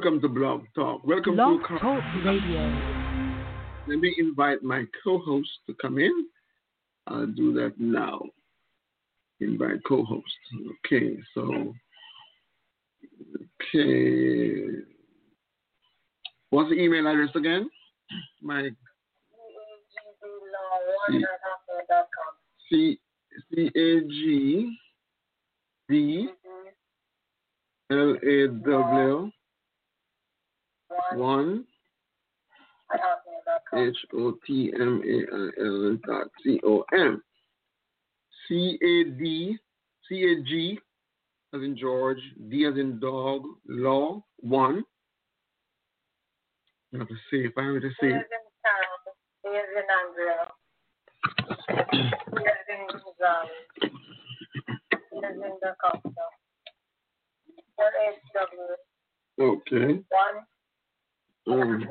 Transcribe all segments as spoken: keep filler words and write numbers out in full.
welcome to Blog Talk. Welcome Blog to Talk Radio. Let me invite my co-host to come in. I'll do that now. Invite co-host. Okay, so okay. What's the email address again? My C C A G D L A W one H O T M A I L dot C O M. C A D C A G as in George, D as in dog, law, one. You have to say if I have to say it. A as in Andrea. B as in Gonzalez. C as in the capital. L H W. Okay. One. Um,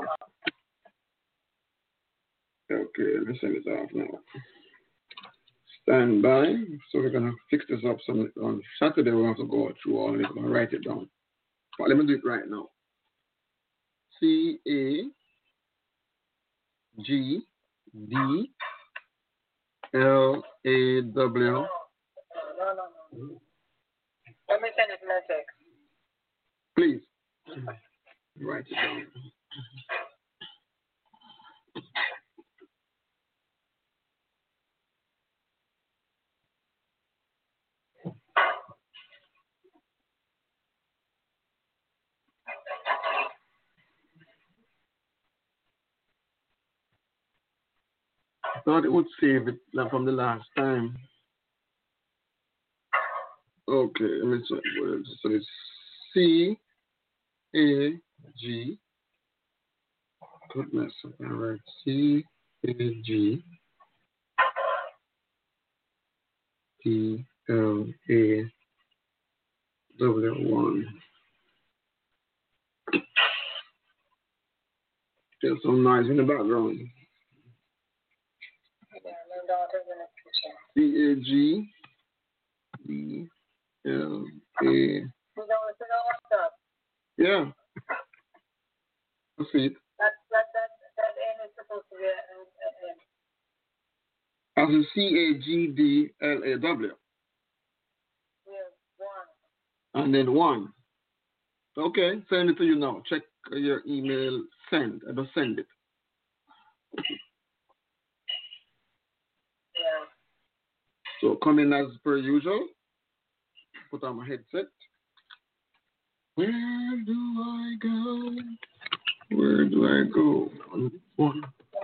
okay, let's send it off now. Stand by. So we're gonna fix this up. Some on Saturday we have to go through all this and write it down. But let me do it right now. C A G D L A W. No, no, no. Let me send it in a text. Please write it down. I thought it would save it like from the last time. Okay, let me check. So it's C A G. Goodness, all right. C A G T L A W one. There's some noise in the background. Yeah, my daughter's in the kitchen. C A G D L A. You know, it's on WhatsApp. Yeah. I see it. That, that, that, that N is supposed to be an N. As in C A G D L A W. Yeah, one. And then one. Okay, send it to you now. Check your email. Send. I don't send it. Yeah. So come in as per usual. Put on my headset. Where do I go? Where do I go? On one.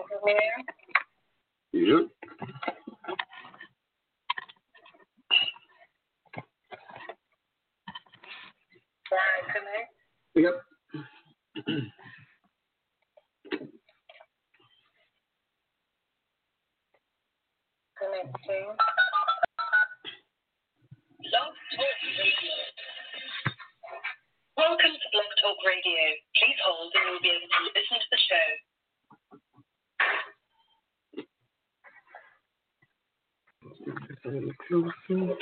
Yep. Connect. Yep. Connecting. Blog Talk Radio. Welcome to Blog Talk Radio. Please hold and you'll be able to listen to the show. Just a little closer.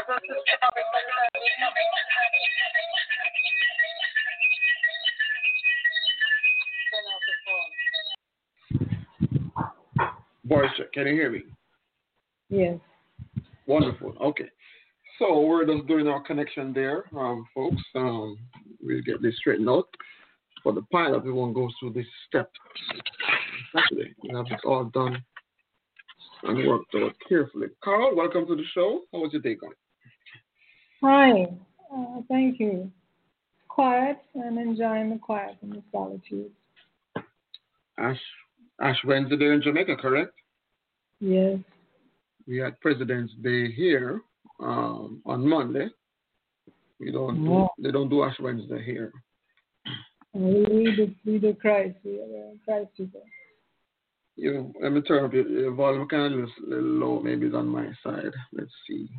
Voice check. Can you hear me? Yes. Wonderful. Okay. So we're just doing our connection there, um, folks. Um, we'll get this straightened out. For the pilot, we won't go through this step Saturday. We'll have this all done and worked out carefully. Carl, welcome to the show. How was your day going? Hi. Uh, thank you. Quiet and enjoying the quiet and the solitude. Ash, Ash Wednesday there in Jamaica, correct? Yes. We had President's Day here um, on Monday. We don't do, Oh. they don't do Ash Wednesday here. We do, we do Christ. We are Christ people. You, let me turn up your, your volume kind of a little low. Maybe it's on my side. Let's see.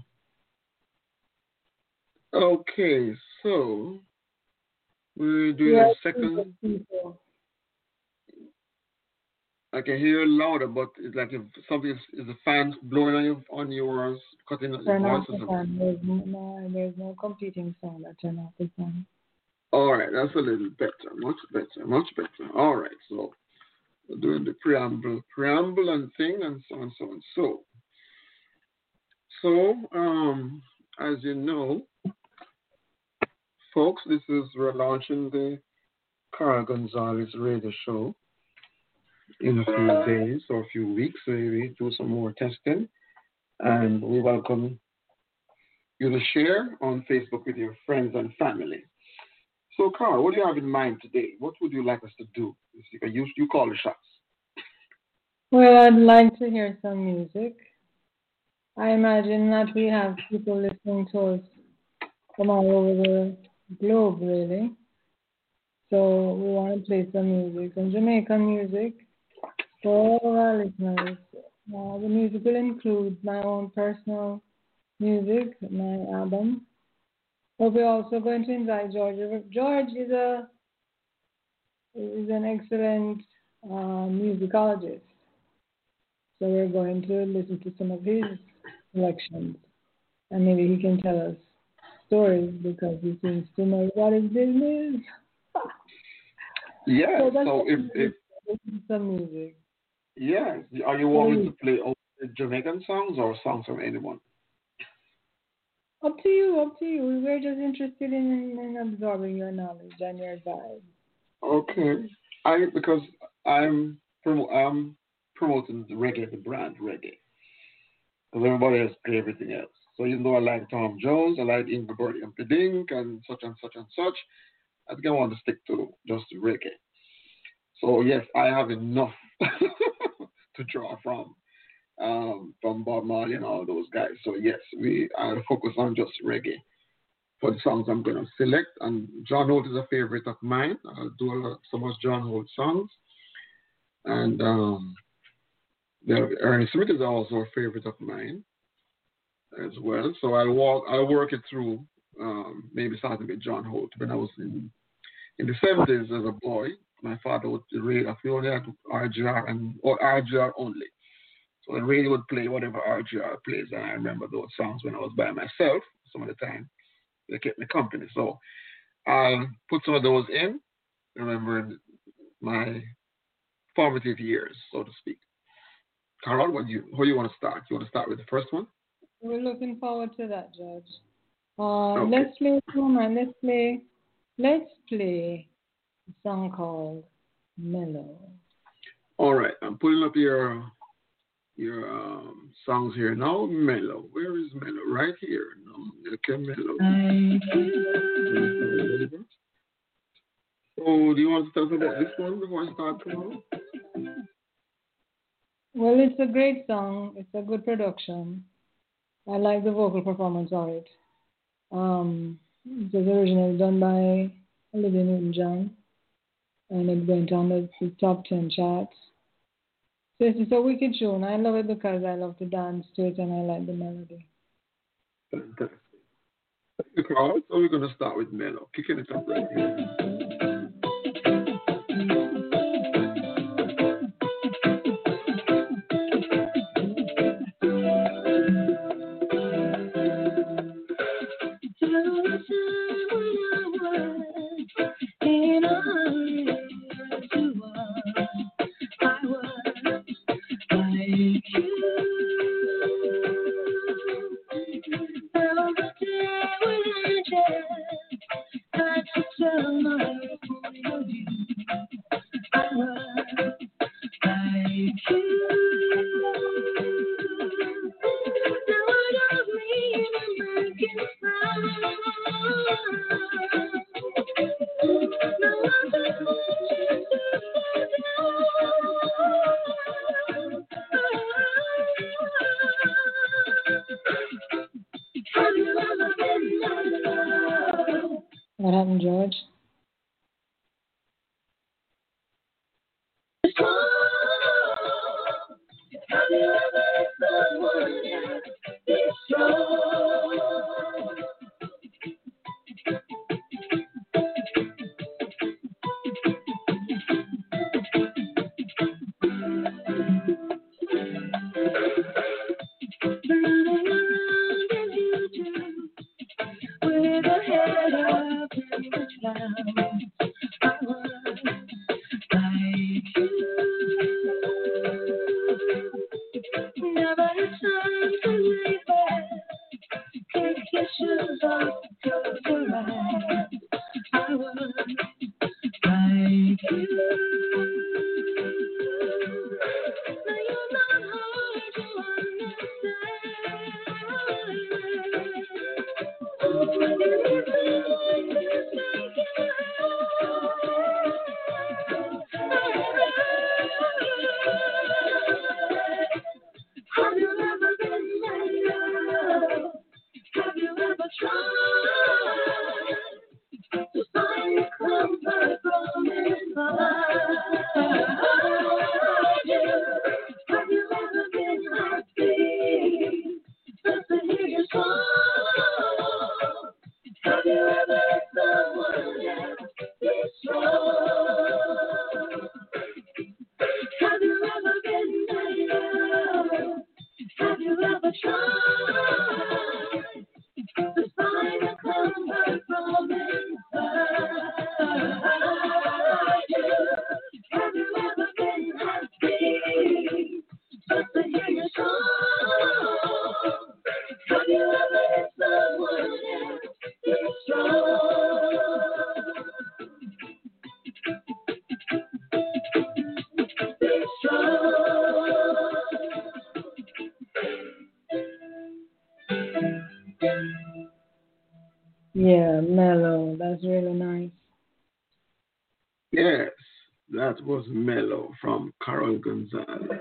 Okay, so we're doing We are a second. people. I can hear it louder, but it's like if something is, is the fan blowing on your on yours, cutting your Turn voice off or the something. fan. There's no, no, there's no competing sound. I turn off the fan. All right, that's a little better, much better, much better. All right, so we're doing the preamble, preamble and thing, and so on, so on. So, so um, as you know, folks, this is we're launching the Carl Gonzalez radio show in a few days or a few weeks. Maybe do some more testing, and we welcome you to share on Facebook with your friends and family. So, Carl, what do you have in mind today? What would you like us to do? You can use you call the shots. Well, I'd like to hear some music. I imagine that we have people listening to us from all over the globe, really. So we want to play some music, some Jamaican music for all of our listeners. Uh, the music will include my own personal music, my album. But we're also going to invite George. George is a is an excellent uh, musicologist. So we're going to listen to some of his selections, and maybe he can tell us stories because he seems to know what his business. Yeah. So, So if, if some music. yes, are you wanting to play all the Jamaican songs or songs from anyone? Up to you, up to you. We're just interested in, in absorbing your knowledge and your advice. Okay. I because I'm promo- I'm promoting the reggae, the brand reggae, because everybody else play everything else. So even though I like Tom Jones, I like Ingleberg and Dink and such and such and such, I think I want to stick to just reggae. So yes, I have enough to draw from, um, from Bob Marley and all those guys. So yes, we I'll focus on just reggae for the songs I'm going to select. And John Holt is a favorite of mine. I'll do a lot, some of John Holt songs. And um, the, Ernie Smith is also a favorite of mine as well. So I'll walk, I'll work it through. Um, maybe starting with John Holt. When I was in in the seventies as a boy, my father would read a few only had R G R and or R G R only. So the radio would play whatever R G R plays, and I remember those songs when I was by myself. Some of the time they kept me company. So I'll put some of those in, remembering my formative years, so to speak. Carol, what do you, how do you want to start? You want to start with the first one? We're looking forward to that, Judge. Uh, Okay. Let's play, come on, let's play, let's play a song called Mellow. All right, I'm pulling up your your um, songs here now. Mellow, where is Mellow? Right here. No, okay, Mellow. So, do you want to tell us about this one before I start tomorrow? Well, it's a great song. It's a good production. I like the vocal performance of it. Um, it was originally done by Olivia Newton-John, and it went on the, the top ten charts. So it's a wicked tune. I love it because I love to dance to it and I like the melody. Fantastic. Thank you, Carl. So, we're going to start with Mellow. Kicking it up right here. What happened, George? With a head up in the clouds. like you. Now you're not hard to understand. Oh, when you listen like this, like you have you ever been in love? Have you ever tried to find comfort from inside you? Have you ever been happy just to hear your song? Have you ever let someone else be strong? Have you ever been in love? Have you ever tried to find a comfort from inside you? Have you ever been happy just to hear your song? Have you ever let someone else be strong? Be strong. Yeah, mellow. That's really nice. Yes, that was Mellow from Carol Gonzalez.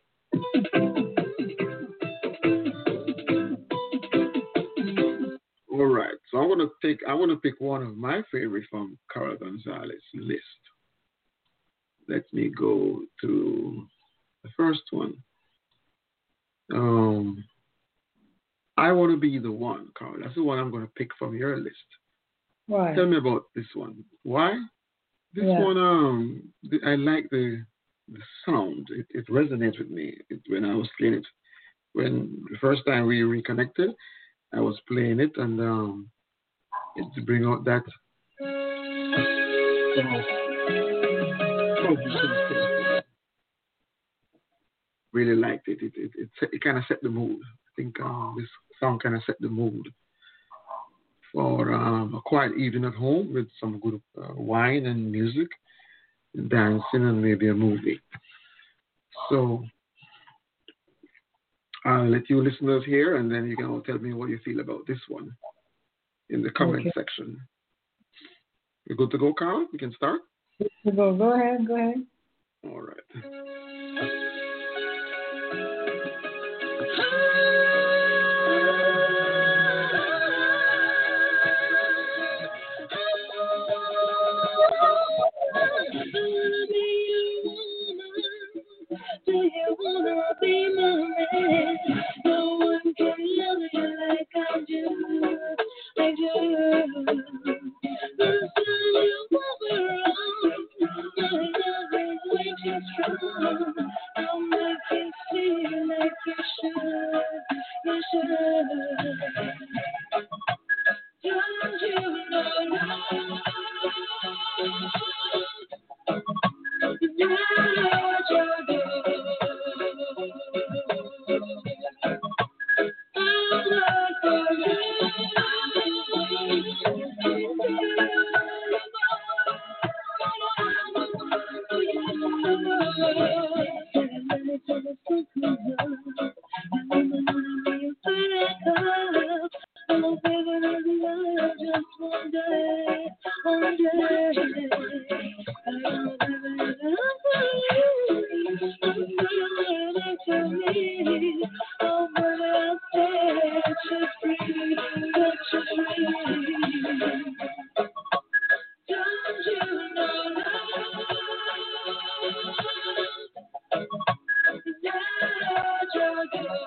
All right, so I want to take. I want to pick one of my favorites from Carol Gonzalez list. Let me go to the first one. Um, I want to be the one, Carl. That's the one I'm going to pick from your list. Why? Tell me about this one. Why? This Yeah. one, um, th- I like the the sound. It, it resonates with me it, when I was playing it. When the first time we reconnected, I was playing it, and um, it to bring out that. Really liked it. It it it, it kind of set the mood. I think um, this song kind of set the mood for um, a quiet evening at home with some good uh, wine and music, and dancing, and maybe a movie. So I'll let you listeners hear, and then you can all tell me what you feel about this one in the comment Okay. section. You good to go, Carl? You can start. Go, go ahead. Go ahead. All right. Do you wanna be my man? No one can love you like I do, I do. The sun you walk around, my love is way too strong. I'll make you feel like you should, you should. Don't you know love? Oh, baby, I love just one day, one day. I love you, to me. Oh, baby, I'll set you free, set you free. Don't you know love? Not your girl.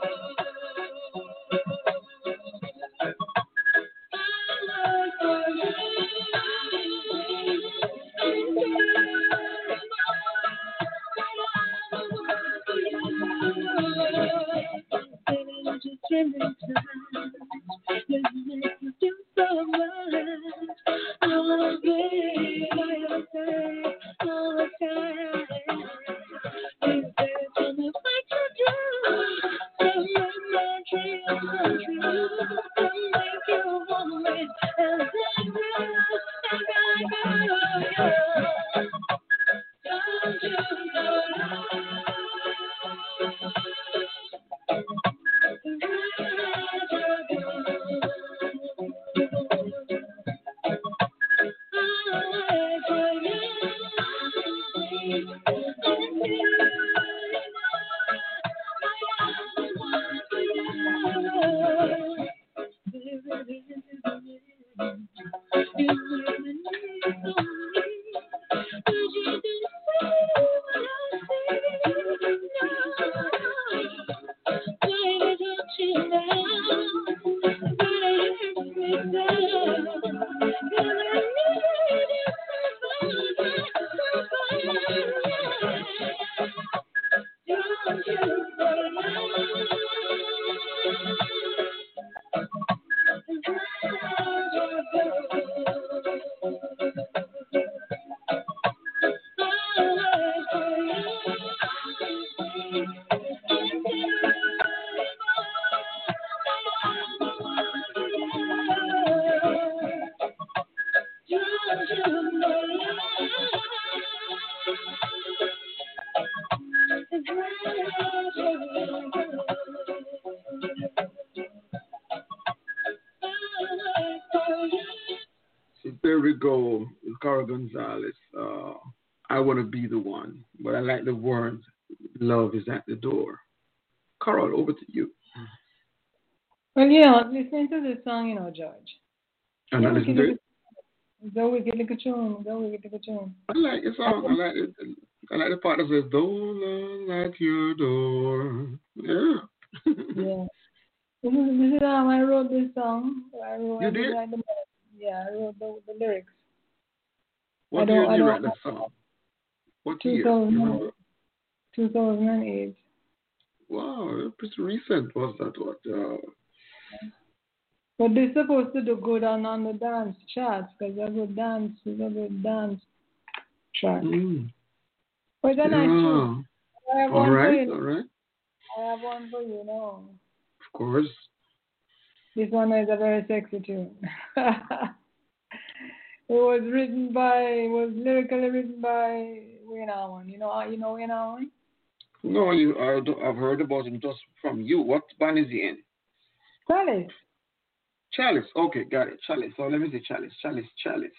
So there we go, Carl Gonzalez. Uh, I want to be the one, but I like the words. Love is at the door. Carl, over to you. Well, you know, listening to this song, you know, George. And I listen to it. Go wicked like a tune. Go wicked like a tune. I like the song. I like it. I like the part that says, "Don't look at your door." Yeah. Yeah. This is, this is how I wrote this song. I wrote, You I did? write the, yeah, I wrote the, the lyrics. What I year don't- did I you don't- write that song? What year? two thousand, You remember? two thousand eight. Wow, pretty recent was that? What? Uh, But they're supposed to do good on, on the dance charts because they're good dance, they're good dance track. mm, But then I choose. yeah. I have All one for right, you. all right. I have one for you now. Of course. This one is a very sexy tune. It was written by, it was lyrically written by Wayne Allen. You know, you know Wayne Allen? No, you. I don't, I've heard about him just from you. What band is he in? Chalice. Chalice. Okay, got it. Chalice. So let me see. Chalice. Chalice. Chalice.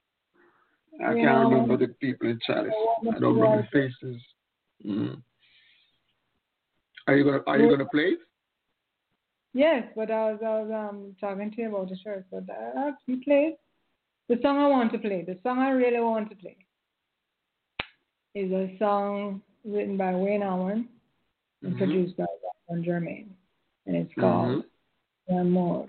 I You can't know, remember the people in Chalice. I don't remember the faces. Mm. Are you gonna Are you gonna play? Yes, but I was, I was um, talking to you about the shirt. But uh, you played. The song I want to play, the song I really want to play, is a song written by Wayne Allen and Mhm. produced by Ron Germain. And it's called One More.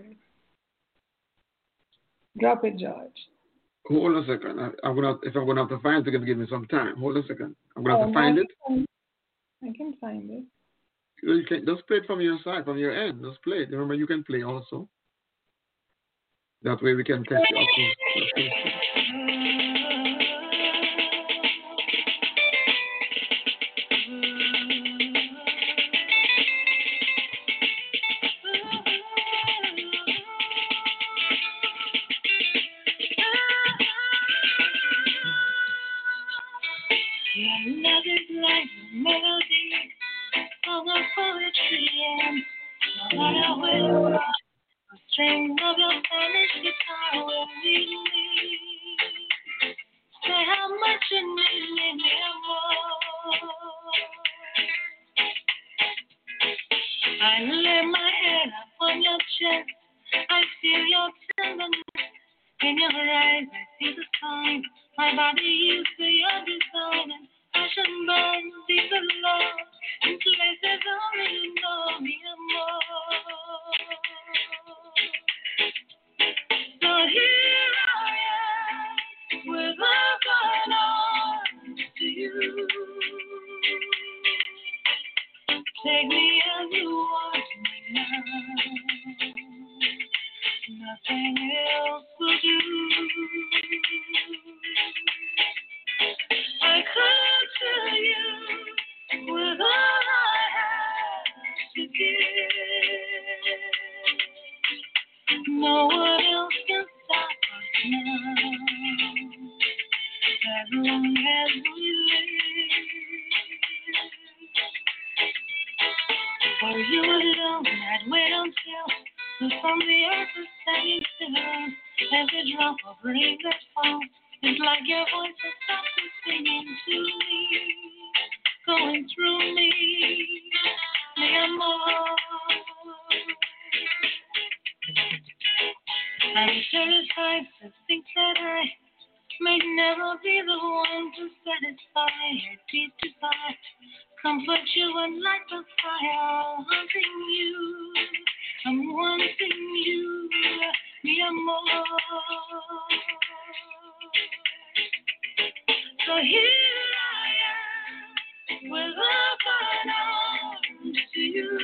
Drop it, George. Hold on a second. I, I'm gonna if I'm gonna have to find it, you're gonna give me some time. Hold on a second. I'm gonna have Oh, to find I it. can- I can find it. You can just play it from your side, from your end. Just play it. Remember, you can play also. That way we can test your acoustic. Your love is like a melody of a poetry, and no matter where you are, the string of your Spanish guitar will lead me. Say how much you need me, mi amor. I lay my head upon your chest. I feel your tenderness in your eyes. I see the sign. My body used to your design, and passion burns deep in love in places only you know, mi amor. So here I am with open arms to you. Take me as you want me now. Nothing else will do. I come to you with all I have to give. as long as we live. For you alone, I'd wait until the from the earth is standing still. Every drop of rain that falls is like your voice is softly singing to me, going through me, mi amor. I'm terrified to think that I may never be the one to satisfy your deep desire, comfort you and light the fire, hunting you, I'm wanting you, mi amor. So here I am, with open arms to you.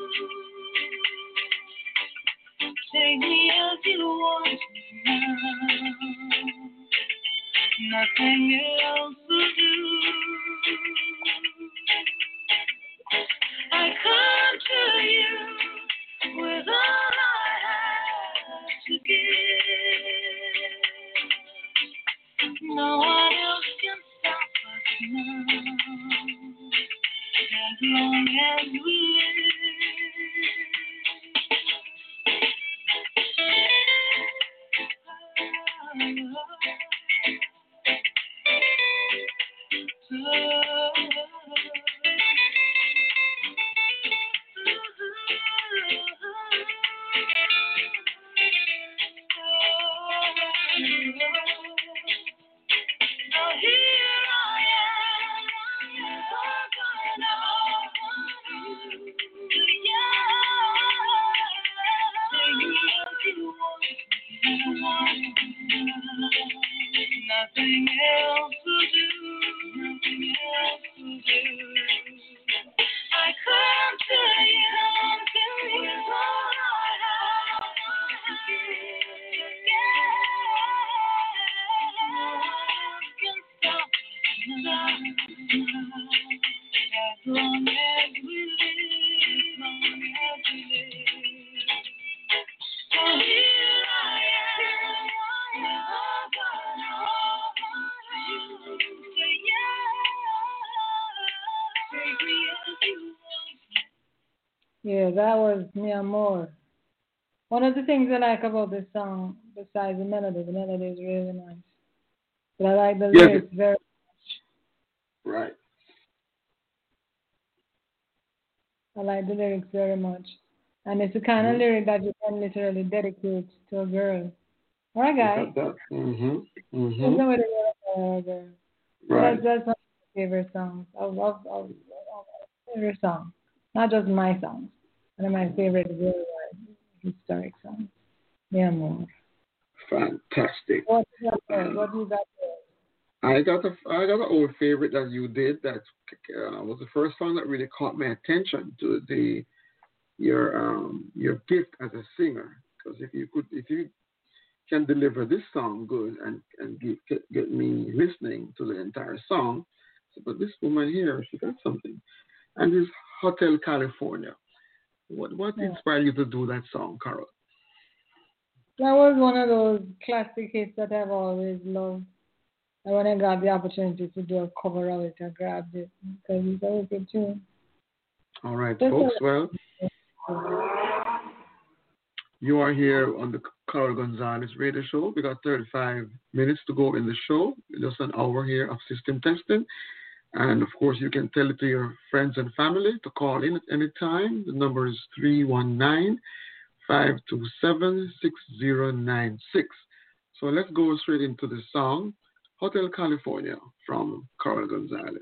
Take me as you want me now. Nothing else will do. I come to you with all I have to give. No one else can stop us now, as long as we live. Nothing else will do. Nothing else will do. I come to you, to you, all I have to give. No one can stop me now. As long as we live, as long as we live. So here I am, yeah, that was Mi Amor. One of the things I like about this song, besides the melody, the melody is really nice. But I like the Yes. lyrics very much. Right. I like the lyrics very much. And it's the kind of Mhm. lyric that you can literally dedicate to a girl or a guy. Look at that. Mm-hmm. There's Mm-hmm. no way to go or a girl. So Right. That's, that's one of my favorite songs. Of, of, of, of my favorite songs. Not just my songs. One of my favorite worldwide historic songs. Mi Amor. Fantastic. What you got there? Uh, What you got there? I got a I got an old favorite that you did that uh, was the first song that really caught my attention to the your um your gift as a singer, because if you could if you can deliver this song good and and get, get get me listening to the entire song, so, but this woman here, she got something, and this Hotel California. What what Yeah. inspired you to do that song, Carol? That was one of those classic hits that I've always loved. And when I got the opportunity to do a cover of it, I grabbed it because it's a good tune. All right, Just folks. Well, a- you are here on the Carl Gonzalez Radio Show. We got thirty-five minutes to go in the show, just an hour here of system testing. And of course, you can tell it to your friends and family to call in at any time. The number is three one nine, five two seven, six zero nine six. So let's go straight into the song, Hotel California from Carl Gonzalez.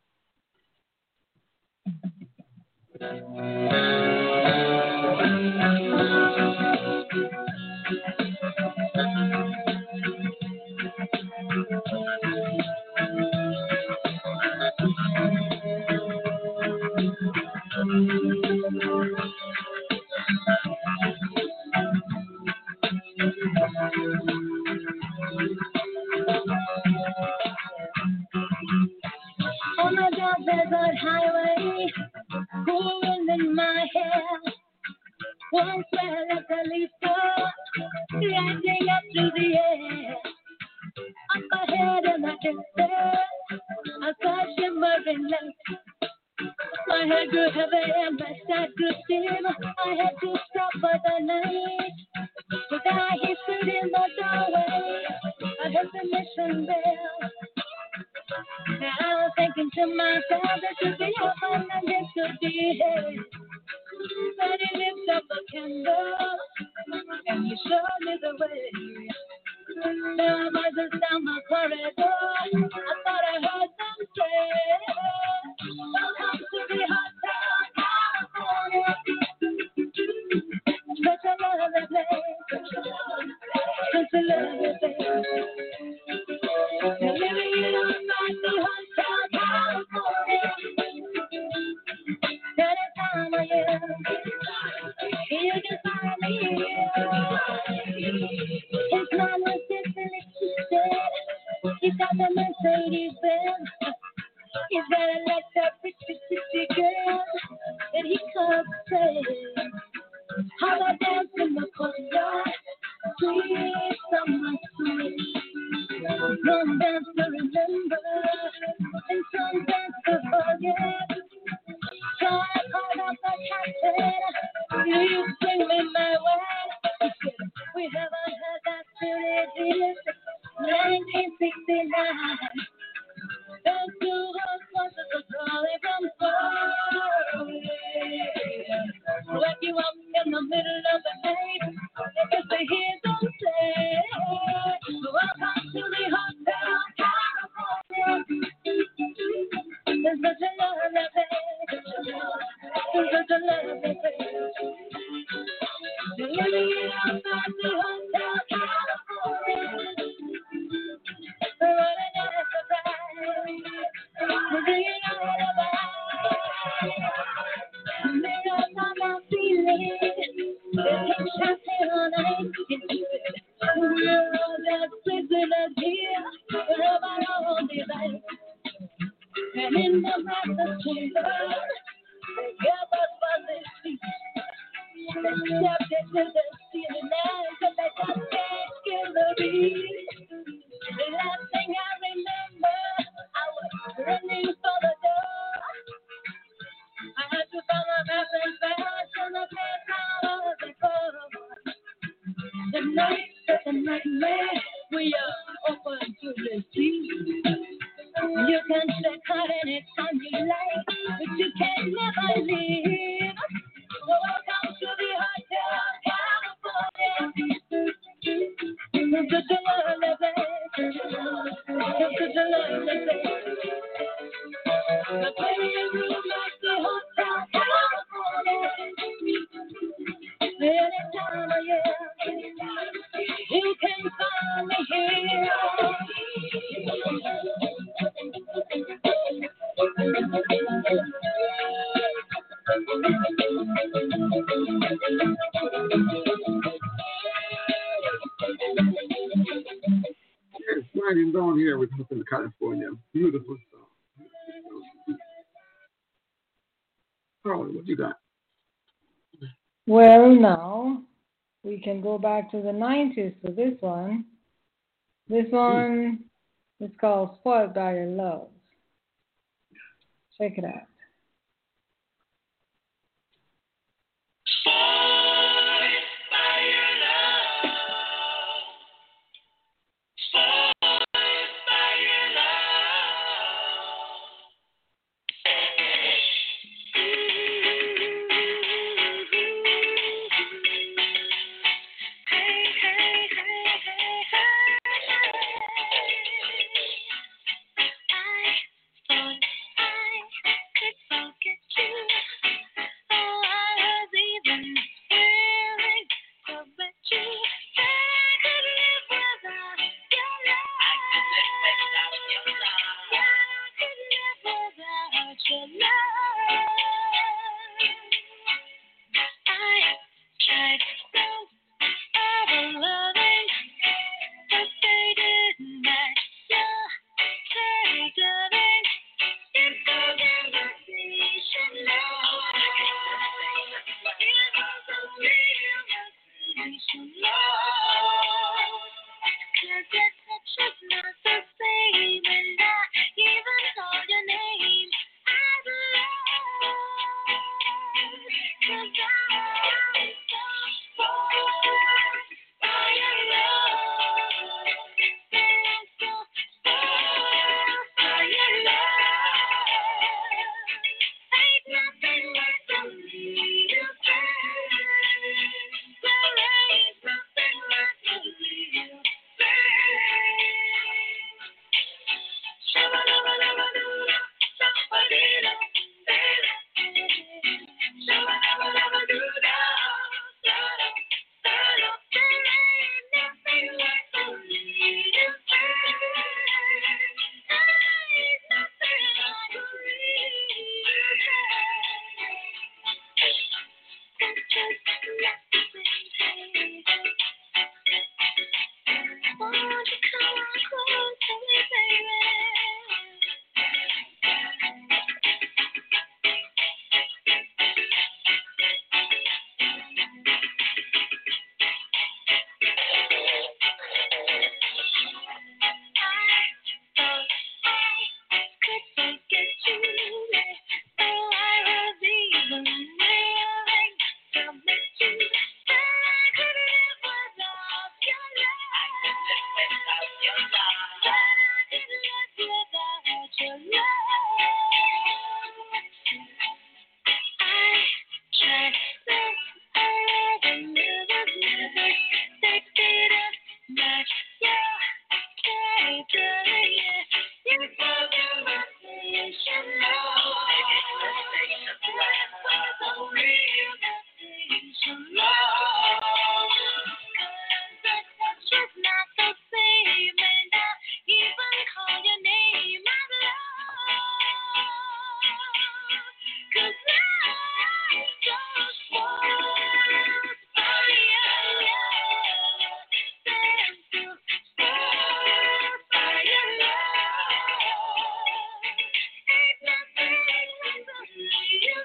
On a dark desert highway, cool wind in my hair. One smell of the leaf rising up to the air. Up ahead in the distance, there. I saw shimmering light. My head grew heavy and my side grew dim. I had to stop for the night. But I he stood in the doorway. I heard the mission bell. Now I was thinking to myself, this should be heaven and this should be hell. But he lifted up a candle and he showed me the way. There were voices down the corridor. I thought I heard them say, welcome to the Hotel California. Such a lovely place. Such a lovely place. You're living outside the Hotel California. Anytime I am, you can find me here. His mom was differently twisted. He's got the Mercedes Benz. He's got a laptop, pretty, pretty girl that he could say. How about dance in the courtyard? Sweet summer sweet. Some dance to remember, and some dance to forget. So I called up the captain. Do you bring me my way? He said, we haven't heard that till it is nineteen sixty-nine. Those two horses are calling from far away. Wake you up in the middle of the night. If they hear them say, welcome to the Hotel California. There's such a lovely place. There's such a lovely place. You're living outside the Hotel California. What a nice surprise. We're singing all about. Mirrors on my ceiling. They keep shining all night. We're all just sleeping up here. We're about all the lights. And in the breakfast chamber, they gave us fuzzy feet. They stepped into the ceiling lights and they got can't kill the beat. The last thing I remember, I was running for the door. I had to find my back and fast in the place I was before. The night is a nightmare, we are open to the sea. You can check out anytime you like, but you can never leave. So welcome to the Hotel California. It's such a lovely place. It's such a lovely place. The prettiest room at the Hotel California. Anytime I am, you can find me here. Yes, sliding down here with Hotel California. Beautiful song. Carly, what you got? Well, now we can go back to the nineties for this one. This one mm. is called Spoiled by Your Love. Check it out. your love. I tried this all over, never, never expected a match. Yeah, can't do it yet. You're so devastation, love. So real devastation, love. The touch is not the same, and I even call your name out loud. 'Cause I just want for your love, stand still for your love. Ain't nothing like the way you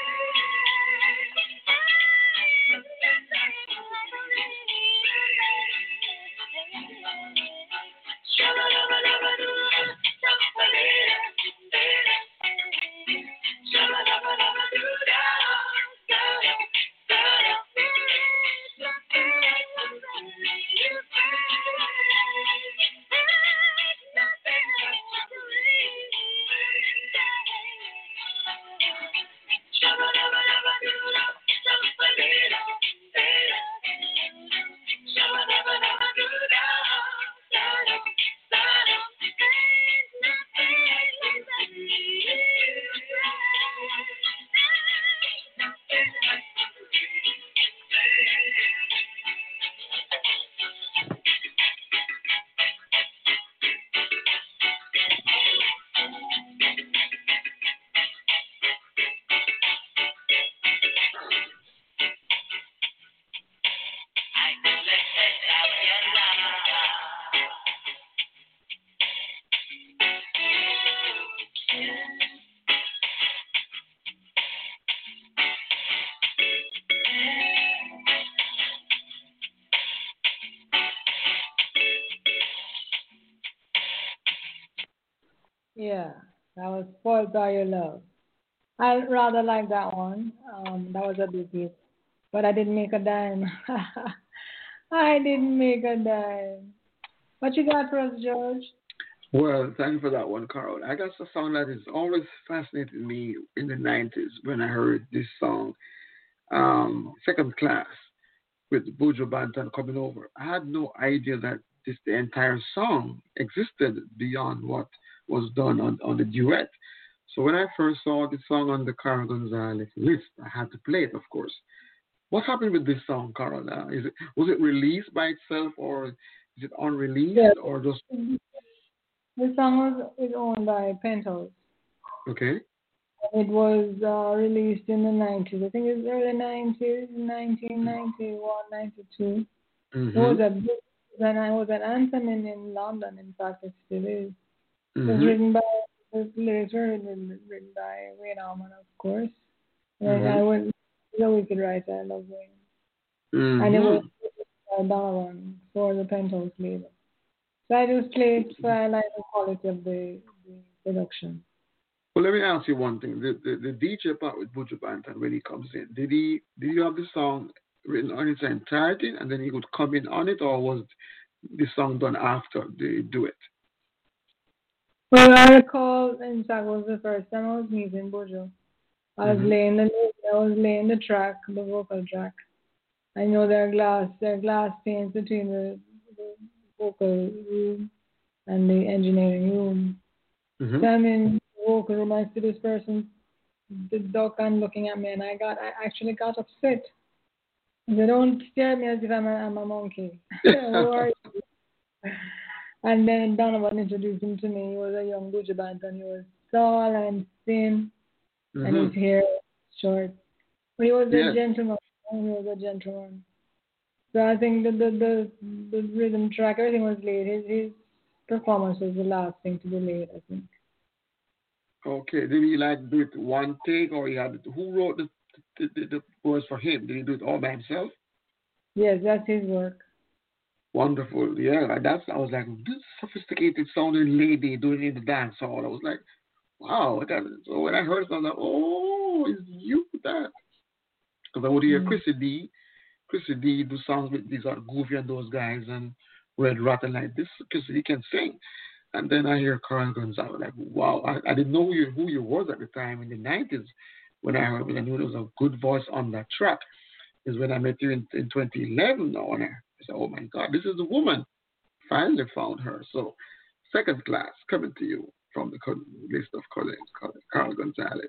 Yeah, that was Spoiled by Your Love. I rather like that one. Um, that was a big hit. But I didn't make a dime. I didn't make a dime. What you got for us, George? Well, thank you for that one, Carol. I guess a song that has always fascinated me in the nineties when I heard this song, um, Second Class, with Buju Banton coming over. I had no idea that this the entire song existed beyond what was done on, on the duet. So when I first saw the song on the Carol Gonzalez list, I had to play it, of course. What happened with this song, Carol? Uh, is it was it released by itself, or is it Yes. unreleased, or just The song was is owned by Penthouse. okay? It was uh, released in the nineties. I think it was early nineties, nineteen ninety-one, ninety-two. It Mm-hmm. was a big, and I was an anthem in, in London. In fact, it still is. It was Mm-hmm. written by, the lyrics were written, written by Wayne Allman, of course. And I Mm-hmm. was the wicked writer. I love Wayne. And it was Mm-hmm. uh, Donovan for the Penthouse label. So I just played for I like the quality of the, the production. Well, let me ask you one thing. The, the, the D J part with Buju Banton when he comes in, did he did you have the song written on its entirety and then he would come in on it, or was the song done after they do it? Well, I recall, in fact, it was the first time I was meeting Bojo. I was Mm-hmm. laying the I was laying the track, the vocal track. I know there are glass there are glass panes between the, the vocal room and the engineering room. Mm-hmm. So I'm in the vocal room. I see this person, the duck, and looking at me, and I got I actually got upset. They don't stare at me as if I'm a, I'm a monkey. Who are you? And then Donovan introduced him to me. He was a young Buju Banton. He was tall and thin, and his Mm-hmm. hair was short. But he was a Yes. gentleman. He was a gentleman. So I think the the, the, the rhythm track, everything was laid. His his performance was the last thing to be laid, I think. Okay. Did he like do it one take, or he had who wrote the the, the, the words for him? Did he do it all by himself? Yes, that's his work. Wonderful. Yeah, like that's I was like, this sophisticated sounding lady doing it in the dance hall. I was like, wow. That, so when I heard it, I was like, oh, it's you that. Because I would hear Mm. Chrissy D, Chrissy D do songs with these are Goofy and those guys and Red Rat and like this. Chrissy D can sing. And then I hear Carl Gonzalez. Like, wow, I, I didn't know who you, who you was at the time in the nineties when I, when I knew there was a good voice on that track. Is when I met you in, in twenty eleven now. And I said, oh my God, this is the woman. Finally found her. So, second class coming to you from the list of colleagues, Carl Gonzalez.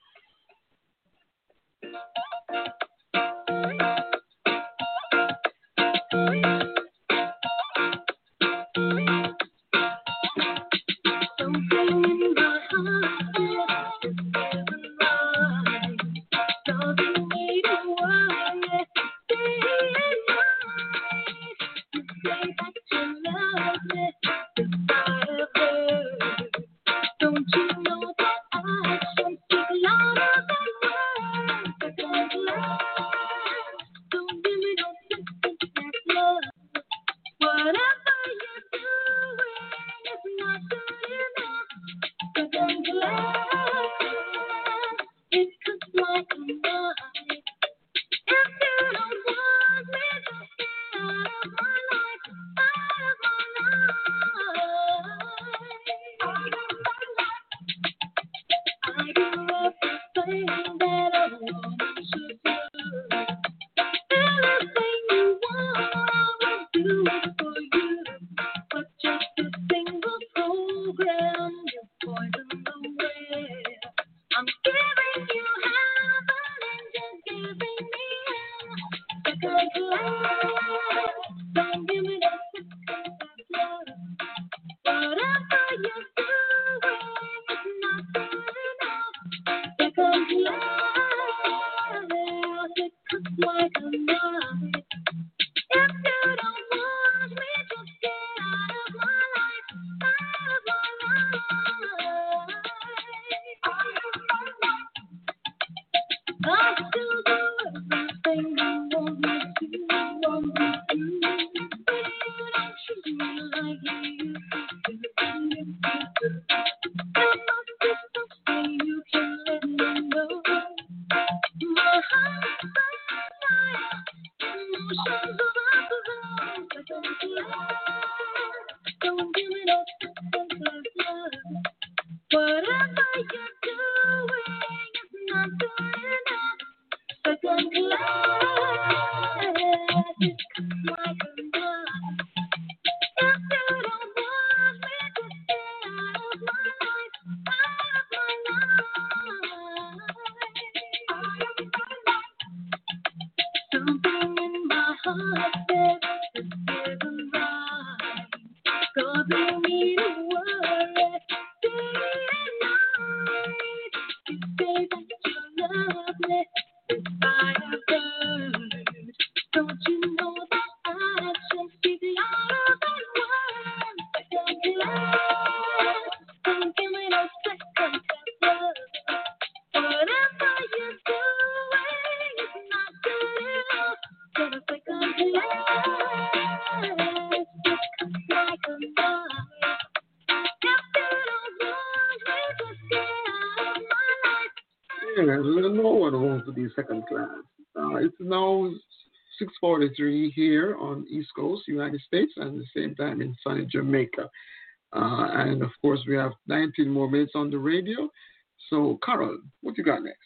Second class. Uh, it's now six forty-three here on East Coast, United States, and at the same time in sunny Jamaica. Uh, and of course, we have nineteen more minutes on the radio. So, Carol, what you got next?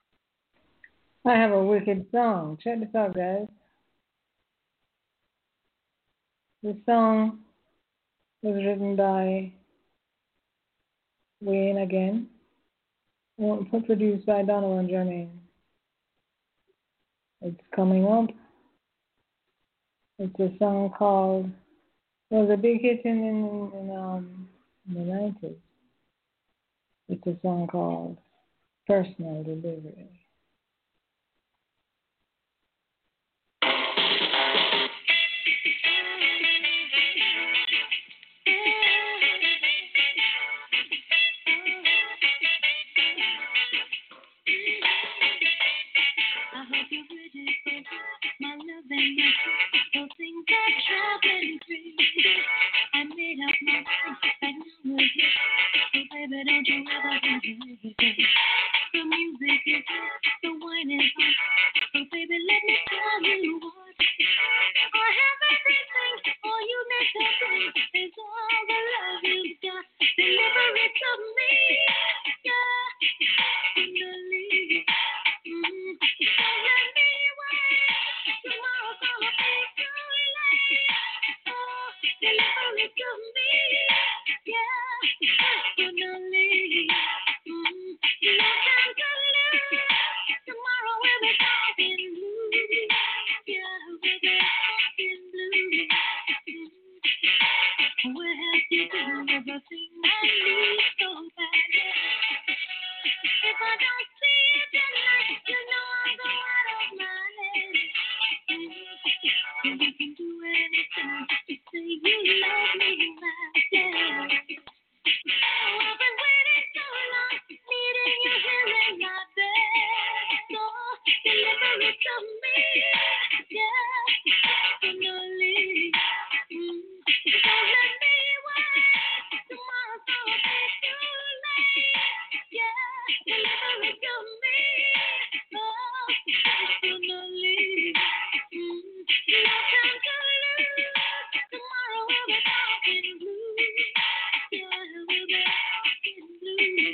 I have a wicked song. Check this out, guys. This song was written by Wayne again, produced by Donovan Jermaine. It's coming up. It's a song called, it was a big hit in, in, in, um, in the nineties. It's a song called Personal Delivery. It's all the love you've got. my bed. So deliver it to me, yeah, personally. Mm. Don't let me wait. Tomorrow's gonna be too late. Yeah, deliver it to me, oh, personally. Mm. No time to lose. Tomorrow we'll be talking blue. Yeah, we'll be talking blue.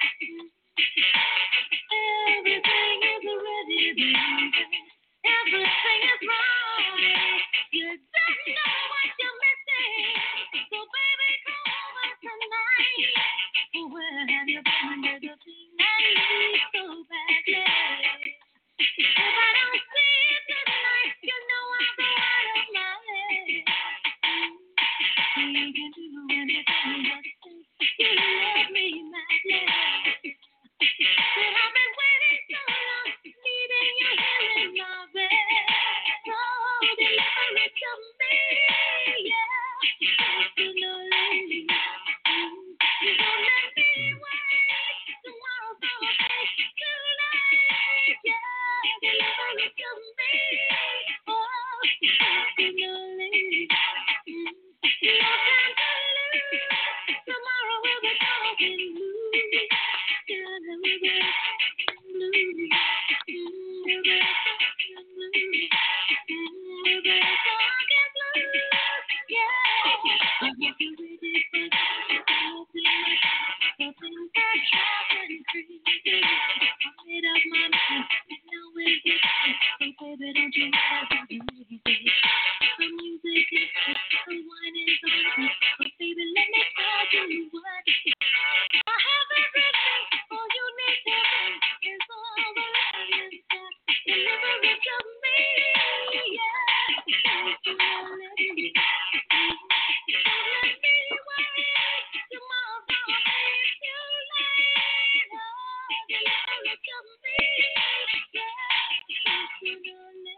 Everything is ready, baby. Everything is wrong. You don't know what you're missing. So baby, come over tonight. Where have you been? There's a thing I need so badly. If I don't see it tonight, you know I'll go out of my head. You can do anything but say you love me madly. But I've been waiting so long, needing you here in my bed. So deliver it to me, yeah, personally. You don't let me wait. Tomorrow's gonna be too late, yeah, deliver it to me, oh, personally. No time to lose. Tomorrow we'll be talking blue. Yeah, we'll be talking blue. Mm, we'll be talking blue. Mm, we'll be talking blue. Yeah, I hope you're ready for something, something that drives me crazy. I made up my mind, and now we're here. So baby, don't you ever be lazy. The music is sweet, the wine is on. But baby, let me tell you what. I have everything, all you need to bring is all the love inside. Deliver it to me, yeah, personally. Don't let me wait. Tomorrow's gonna be too late. Oh, deliver it to me, yeah, personally.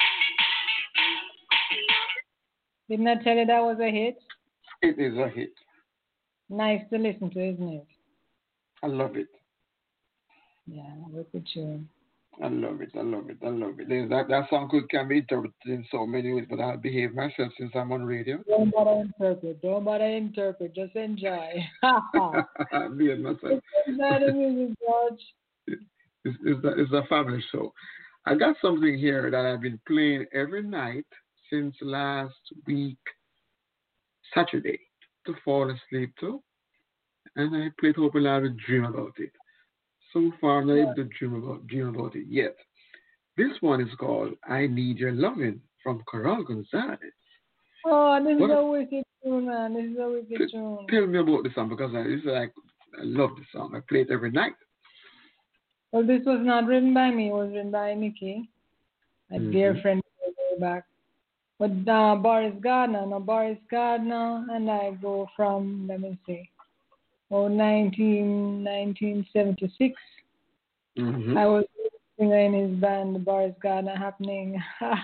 Didn't I tell you that was a hit? It is a hit. Nice to listen to, isn't it? I love it. Yeah, wicked tune. I love it. I love it. I love it. There's That, that song could can be interpreted in so many ways, but I'll behave myself since I'm on radio. Don't bother interpret. Don't bother interpret. Just enjoy. I'll behave myself. Enjoy the music, George. It's, it's, a, it's a family show. I got something here that I've been playing every night since last week, Saturday, to fall asleep to. And I played hoping I would dream about it. So far, I'm not able to dream about, dream about it yet. This one is called I Need Your Loving from Coral Gonzalez. Oh, this What is a- a wicked tune, man. This is a wicked tune. Tell me about this song because I, it's like, I love this song. I play it every night. Well, this was not written by me. It was written by Mickey, a Mhm. dear friend way back. But uh, Boris Gardner, no, Boris Gardner, and I go from, let me see, oh, nineteen, nineteen seventy-six. Mm-hmm. I was singing in his band, Boris Gardner Happening.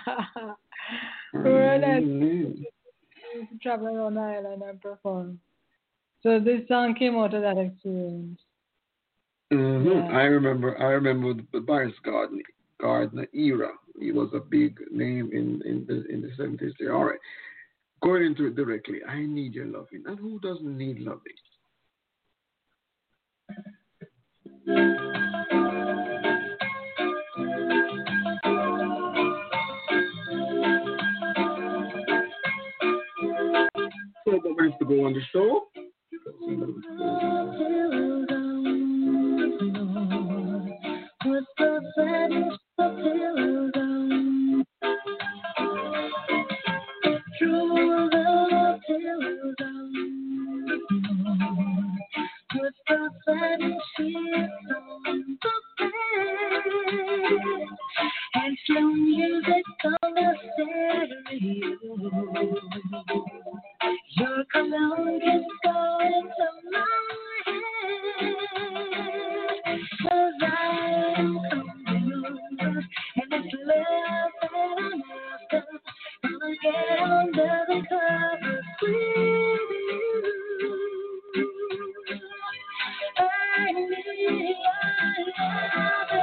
When I used to travel around the island and perform. So this song came out of that experience. Mm-hmm. Yeah. I remember. I remember the Boris Gardner Gardner era. He was a big name in in the in the seventies. There. All right, going into it directly. I need your loving, and who doesn't need loving? So, what wants to go on the show? What's the sadness of pillow? True love pillow. What's the sadness she's on the bed? And slow music on the stereo. Your cologne is going to my head. Cause I am confused. And this love that I'm after, gonna get under the covers with you. I need your love.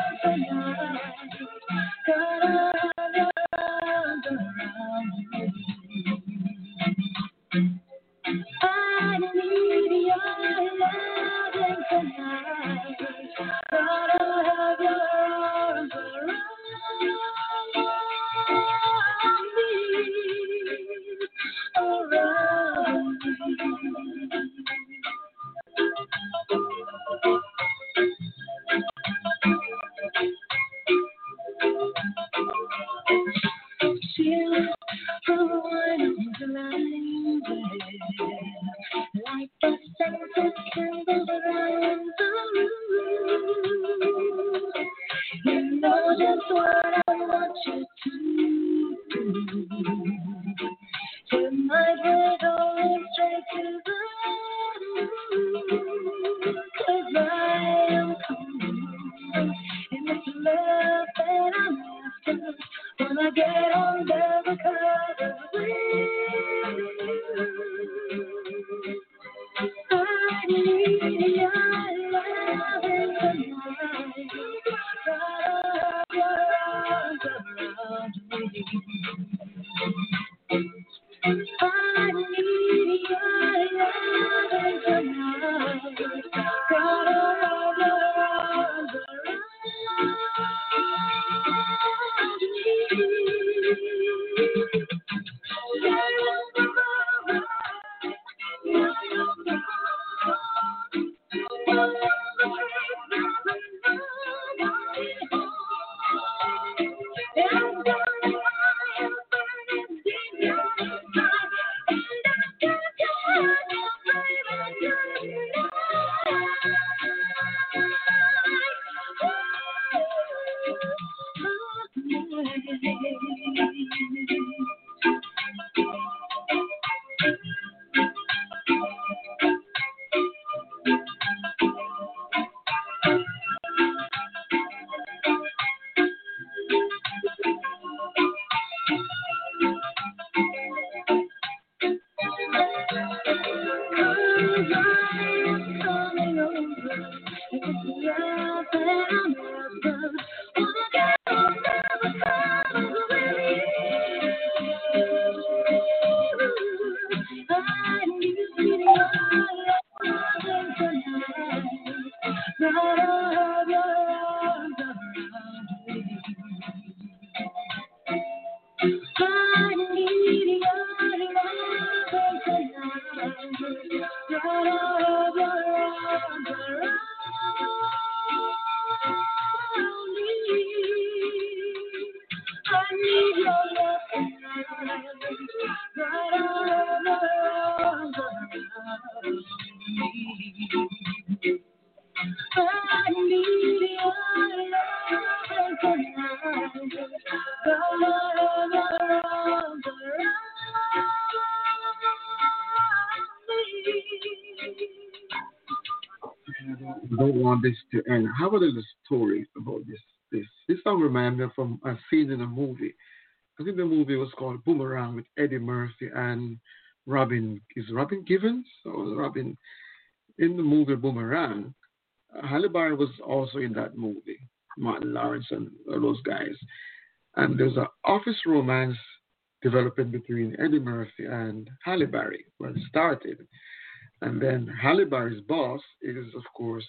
Don't want this to end. How about the story about this? This this song reminds me from a scene in a movie. I think the movie was called Boomerang with Eddie Murphy and Robin. Is Robin Givens or Robin in the movie Boomerang? Uh, Halle Berry was also in that movie. Martin Lawrence and all those guys. And there's an office romance developing between Eddie Murphy and Halle Berry when it started. And then Halle Berry's boss is, of course,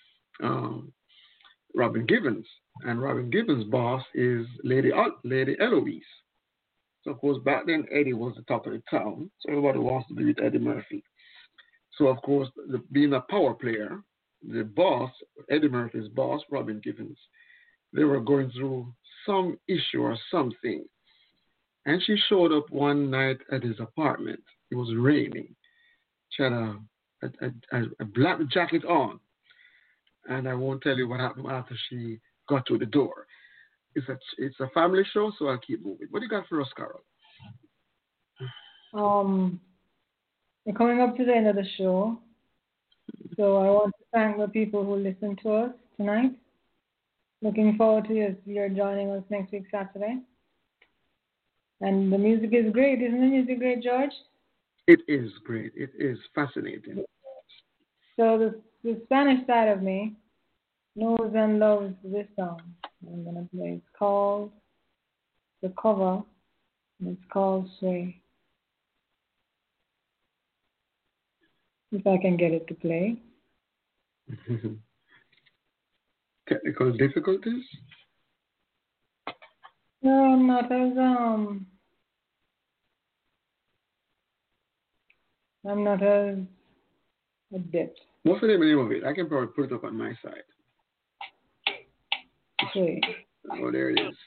um, Robin Givens. And Robin Givens' boss is Lady El- Lady Eloise. So, of course, back then Eddie was the top of the town. So everybody wants to be with Eddie Murphy. So, of course, the, being a power player, the boss, Eddie Murphy's boss, Robin Givens, they were going through some issue or something. And she showed up one night at his apartment. It was raining. She had a, a, a, a black jacket on. And I won't tell you what happened after she got to the door. It's a, it's a family show, so I'll keep moving. What do you got for us, Carol? Um, we're coming up to the end of the show. So I want to thank the people who listened to us tonight. Looking forward to you, you're joining us next week, Saturday. And the music is great. Isn't the music great, George? It is great. It is fascinating. So the, the Spanish side of me knows and loves this song. I'm going to play. It's called The Cover, and it's called Sway. If I can get it to play. Technical difficulties? No, not as um. I'm not as adept. What's the name of it? I can probably put it up on my side. Okay. Oh, there it is.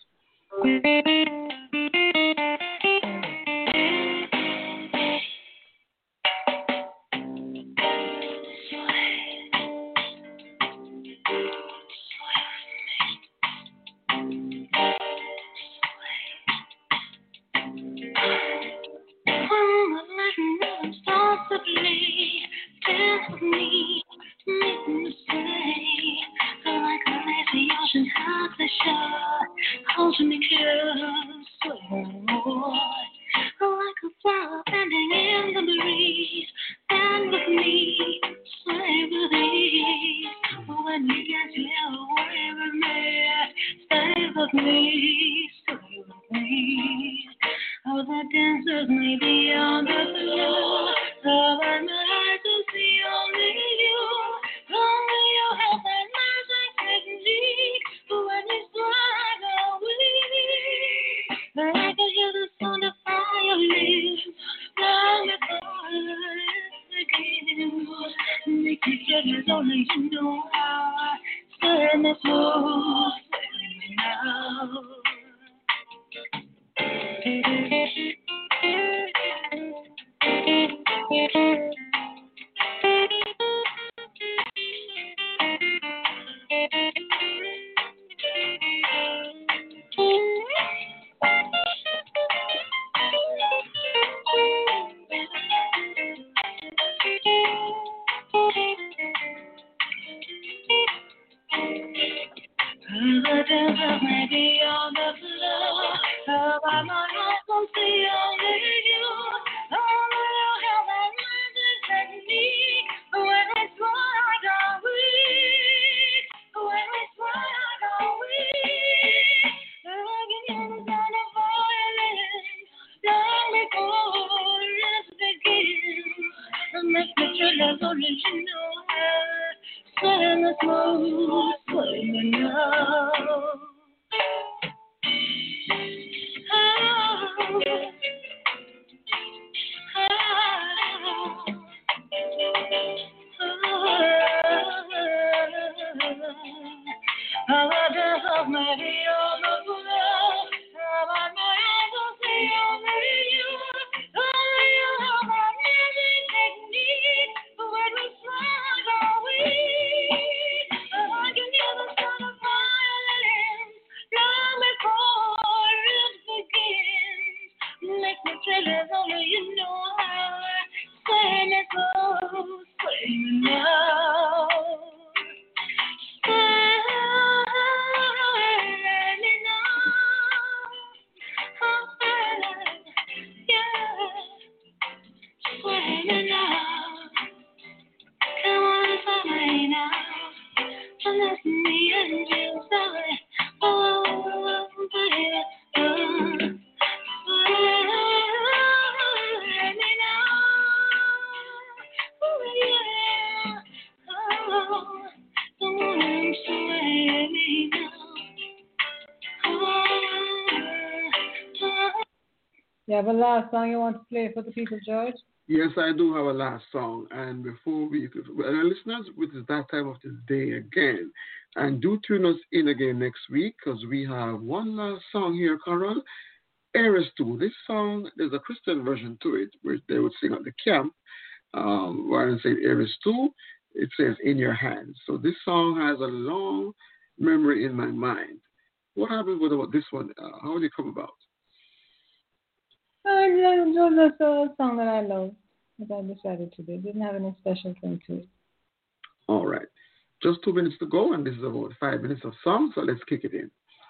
Dance with me, make me stay. Like a lazy ocean has the shore. Hold me close, sway more. Like a flower bending in the breeze. Bend with me, sway with ease. When we get here, away with me. Stay with me, sway with me. Oh, the dancers may be on the floor. Love and my eyes to see only you. Only you have that magic technique. But when you strike a weak, I can hear the sound of fire lips. Long before it begins. Make me jealous, only you know how I stand my soul. Save me now. The dancers may be on the floor, but my eyes will see only you. Only you have that magic technique. When it's like a week, original hair. Swaying the smooth, swaying now. How I dance off my feet on the floor. How I know you're gonna see only you. Only you have my music technique. The way we slide all week. I can hear the sound of violins long before it begins. Make me tell us only you know how. Sway me slow, sway me now. You have a last song you want to play for the people, George? Yes, I do have a last song. And before we, well, listeners, it is that time of the day again. And do tune us in again next week because we have one last song here, Carol. Eris two. This song, there's a Christian version to it, which they would sing at the camp. Um, rather than saying Eris two, it says In Your Hands. So this song has a long memory in my mind. What happened with about this one? Uh, how did it come about? Uh, it was just a song that I love that I decided to do. It didn't have any special thing to it. All right. Just two minutes to go, and this is about five minutes of song, so let's kick it in.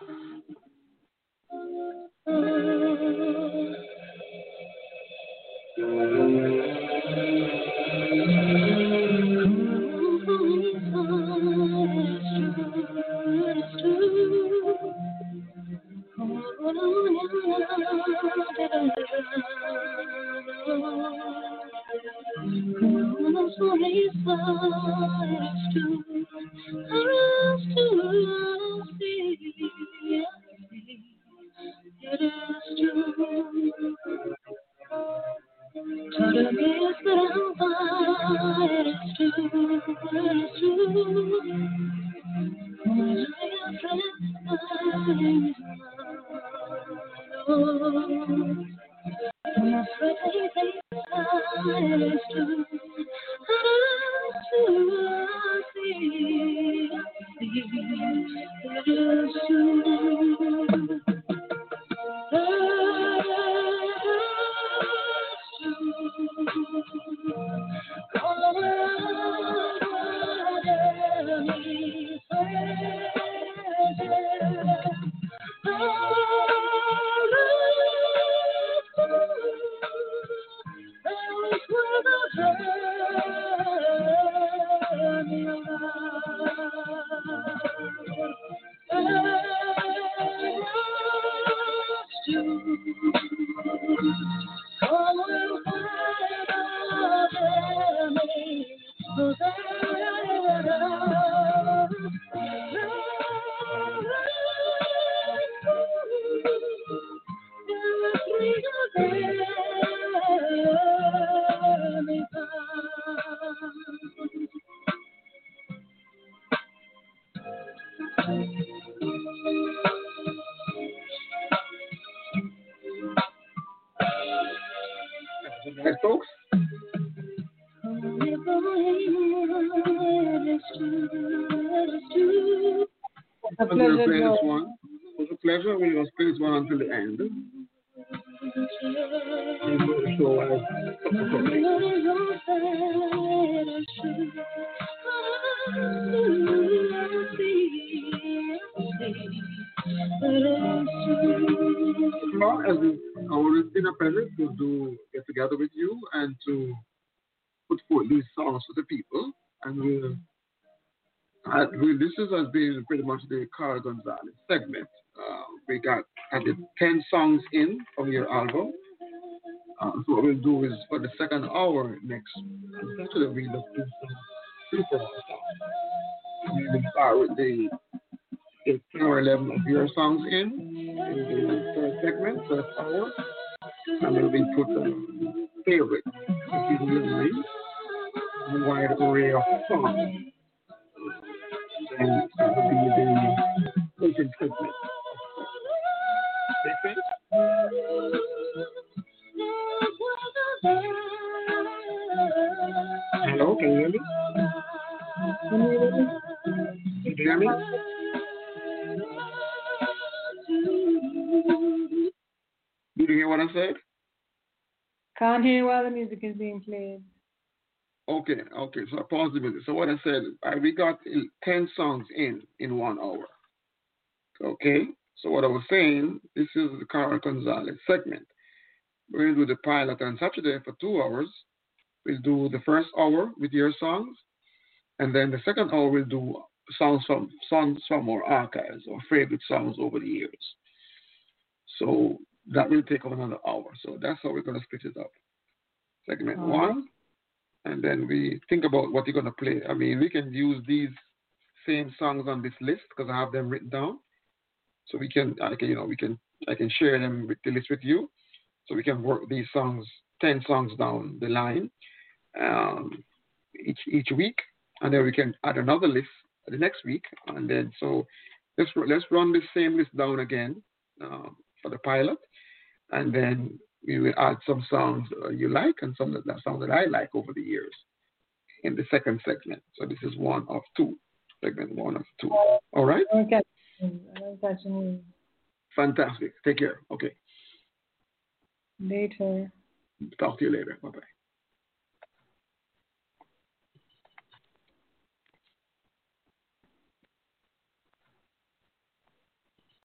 Right, folks? A pleasure. Play this one. It was a pleasure. We're going to play this one until the end. So, uh, as it's always been a pleasure to do get together with you and to put forth these songs for the people. And we'll, uh, we, this is, has been pretty much the Carl Gonzalez segment. Uh, we got added ten songs in from your album. Uh, so what we'll do is for the second hour next, actually we'll do some super songs. We will start with the eight, ten, or eleven of your songs in, in the first segment, first hour, and then we put um, favorite, which is really a wide array of songs. Then that will be the second segment. Make sense? Hello, can you hear me? Can you hear me? Can you hear me? Did you hear what I said? Can't hear while the music is being played. Okay, okay. So I paused the music. So what I said, I, we got ten songs in in one hour. Okay. So what I was saying, this is the Carl Gonzalez segment. We're going to do the pilot on Saturday for two hours. We'll do the first hour with your songs, and then the second hour we'll do songs from songs from our archives or favorite songs over the years. So that will take up another hour. So that's how we're going to split it up. Segment All one, right. and then we think about what you're going to play. I mean, we can use these same songs on this list because I have them written down. So we can, I can, you know, we can, I can share them with the list with you. So we can work these songs, ten songs down the line, um, each each week, and then we can add another list the next week, and then so let's let's run the same list down again um, for the pilot, and then we will add some songs uh, you like and some that songs that I like over the years in the second segment. So this is one of two, segment one of two. All right. Okay. I don't catch you. Fantastic. Take care. Okay. Later. Talk to you later. Bye bye.